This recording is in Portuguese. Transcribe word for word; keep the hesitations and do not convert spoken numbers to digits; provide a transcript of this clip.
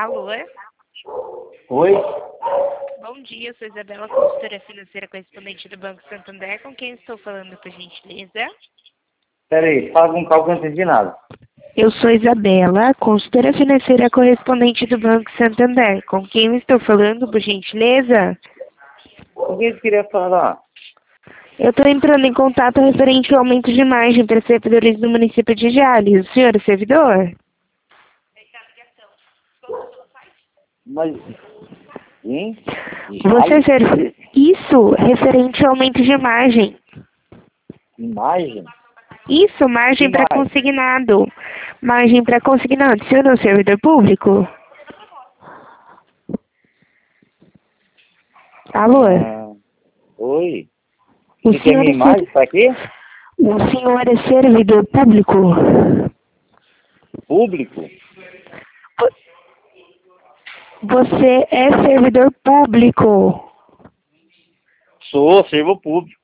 Alô? Oi? Bom dia, eu sou Isabela, consultora financeira correspondente do Banco Santander. Com quem estou falando, por gentileza? Pera aí, fala com calma que eu não entendi nada. Eu sou Isabela, consultora financeira correspondente do Banco Santander. Com quem eu estou falando, por gentileza? O que você queria falar? Eu estou entrando em contato referente ao aumento de margem para servidores do município de Jales. O senhor é servidor? Mas... Hein? Você é servidor? Isso, referente ao aumento de margem. Imagem? Isso, margem para Imagem. consignado. Margem para consignado. O senhor é um servidor público? Alô? Ah, oi? O Você quer senhor minha é imagem? ser... Pra quê? O senhor é servidor público? Público? Você é servidor público? Sou, servo público.